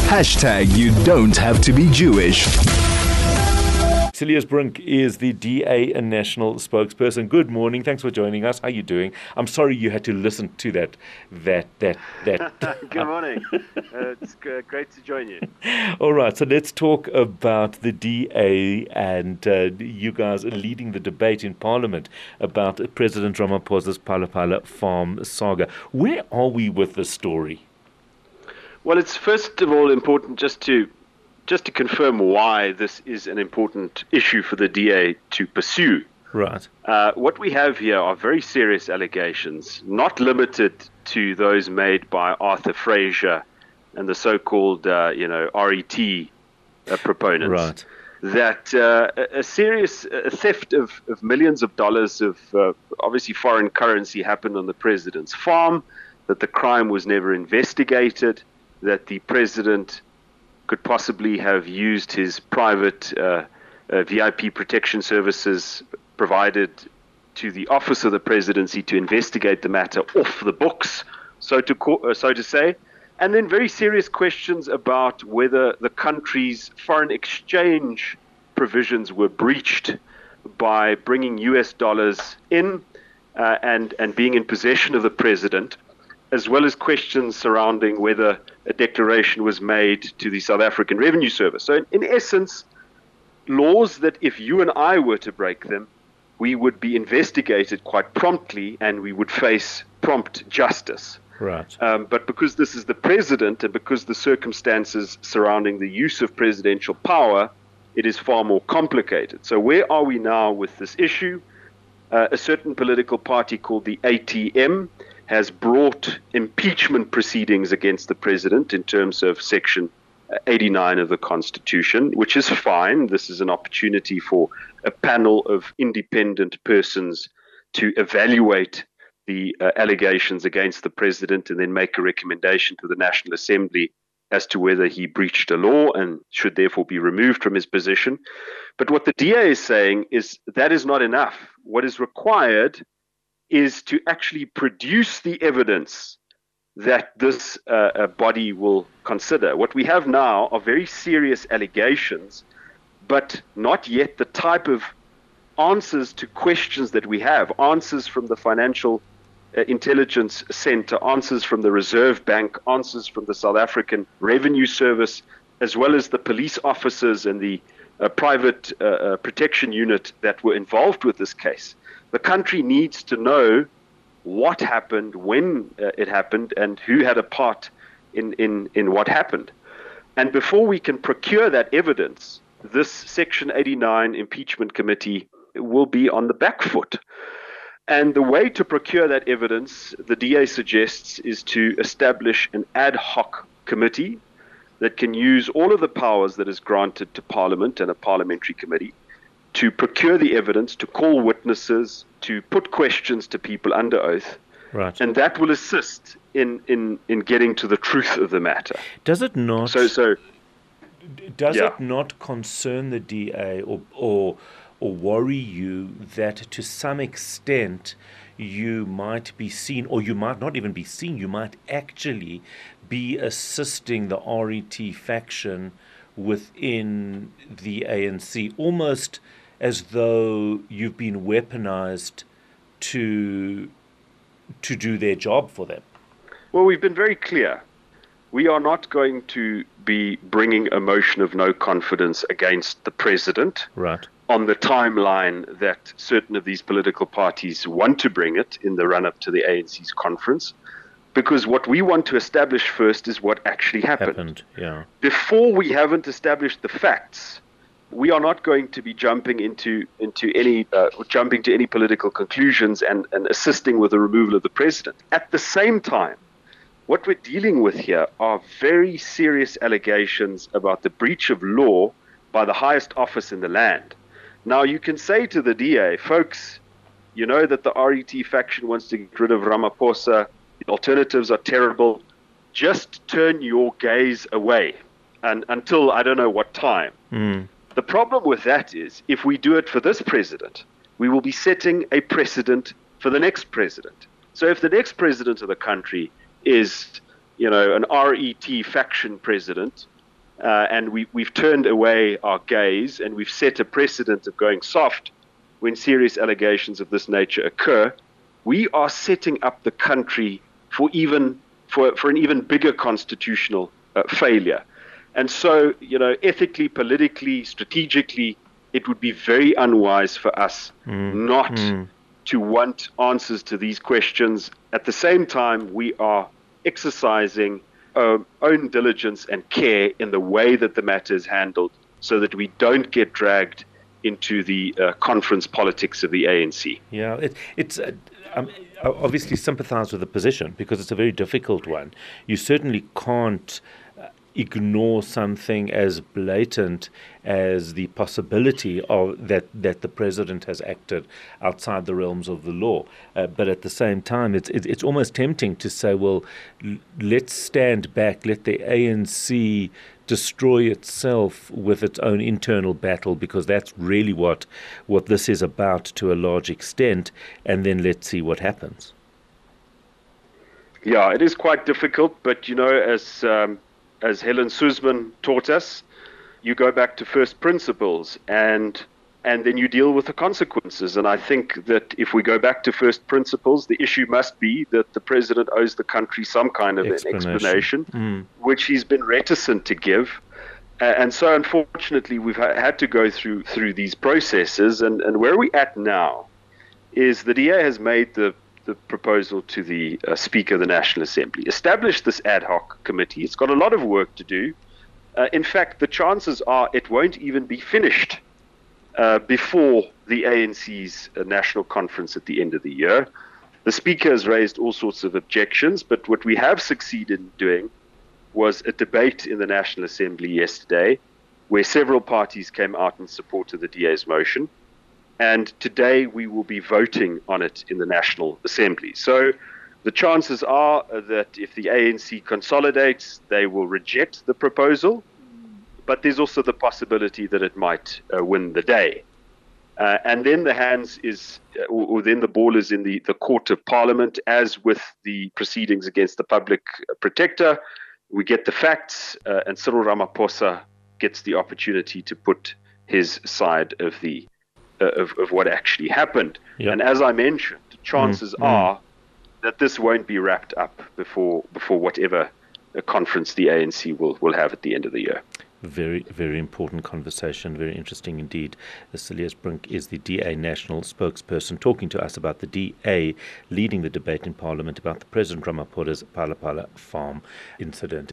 You don't have to be Jewish. Cilliers Brink is the DA and national spokesperson. Good morning. Thanks for joining us. How are you doing? I'm sorry you had to listen to that. Good morning. It's great to join you. All right. So let's talk about the DA and you guys leading the debate in Parliament about President Ramaphosa's Phala Phala farm saga. Where are we with the story? Well, it's first of all important just to confirm why this is an important issue for the DA to pursue. Right. What we have here are very serious allegations, not limited to those made by Arthur Fraser and the so-called, RET proponents. Right. That a serious theft of millions of dollars of obviously foreign currency happened on the president's farm, that the crime was never investigated, that the president could possibly have used his private VIP protection services provided to the office of the presidency to investigate the matter off the books, so to say. And then very serious questions about whether the country's foreign exchange provisions were breached by bringing US dollars in and being in possession of the president, as well as questions surrounding whether a declaration was made to the South African Revenue Service. So in essence, laws that if you and I were to break them, we would be investigated quite promptly and we would face prompt justice. Right. But because this is the president and because the circumstances surrounding the use of presidential power, it is far more complicated. So where are we now with this issue? A certain political party called the ATM has brought impeachment proceedings against the president in terms of Section 89 of the Constitution, which is fine. This is an opportunity for a panel of independent persons to evaluate the allegations against the president and then make a recommendation to the National Assembly as to whether he breached a law and should therefore be removed from his position. But what the DA is saying is that is not enough. What is required is to actually produce the evidence that this body will consider. What we have now are very serious allegations, but not yet the type of answers to questions that we have, answers from the Financial Intelligence Center, answers from the Reserve Bank, answers from the South African Revenue Service, as well as the police officers and the private protection unit that were involved with this case. The country needs to know what happened, when it happened, and who had a part in what happened. And before we can procure that evidence, this Section 89 impeachment committee will be on the back foot. And the way to procure that evidence, the DA suggests, is to establish an ad hoc committee that can use all of the powers that is granted to Parliament and a parliamentary committee to procure the evidence, to call witnesses, to put questions to people under oath. Right. And that will assist in getting to the truth of the matter. Does it not? Does yeah. it not concern the DA or worry you that to some extent you might be seen, or you might not even be seen, you might actually be assisting the RET faction within the ANC, almost as though you've been weaponized to do their job for them? Well, we've been very clear. We are not going to be bringing a motion of no confidence against the president. Right. On the timeline that certain of these political parties want to bring it in the run-up to the ANC's conference, because what we want to establish first is what actually happened. Yeah. Before we haven't established the facts, we are not going to be jumping to any political conclusions and assisting with the removal of the president. At the same time, what we're dealing with here are very serious allegations about the breach of law by the highest office in the land. Now, you can say to the DA, folks, you know that the RET faction wants to get rid of Ramaphosa. The alternatives are terrible. Just turn your gaze away and until I don't know what time. The problem with that is if we do it for this president, we will be setting a precedent for the next president. So if the next president of the country is, an RET faction president and we've turned away our gaze, and we've set a precedent of going soft when serious allegations of this nature occur. We are setting up the country for an even bigger constitutional failure. And so, ethically, politically, strategically, it would be very unwise for us not to want answers to these questions. At the same time, we are exercising our own diligence and care in the way that the matter is handled so that we don't get dragged into the conference politics of the ANC. Yeah, it's I obviously sympathize with the position because it's a very difficult one. You certainly can't ignore something as blatant as the possibility of that the president has acted outside the realms of the law. But at the same time, it's almost tempting to say, well, let's stand back, let the ANC destroy itself with its own internal battle, because that's really what this is about to a large extent, and then let's see what happens. Yeah, it is quite difficult, but as Helen Suzman taught us, you go back to first principles and then you deal with the consequences. And I think that if we go back to first principles, the issue must be that the president owes the country some kind of an explanation, which he's been reticent to give. And so, unfortunately, we've had to go through these processes. And where we're at now is the DA has made the proposal to the Speaker of the National Assembly, established this ad hoc committee. It's got a lot of work to do. In fact, the chances are it won't even be finished before the ANC's national conference at the end of the year. The Speaker has raised all sorts of objections, but what we have succeeded in doing was a debate in the National Assembly yesterday where several parties came out in support of the DA's motion. And today we will be voting on it in the National Assembly. So the chances are that if the ANC consolidates, they will reject the proposal. But there's also the possibility that it might win the day. And then then the ball is in the Court of Parliament, as with the proceedings against the Public Protector. We get the facts, and Cyril Ramaphosa gets the opportunity to put his side of of what actually happened. Yep. And as I mentioned, chances are that this won't be wrapped up before whatever conference the ANC will have at the end of the year. Very, very important conversation, very interesting indeed. Cilliers Brink is the DA national spokesperson talking to us about the DA leading the debate in Parliament about the President Ramaphosa's Phala Phala farm incident.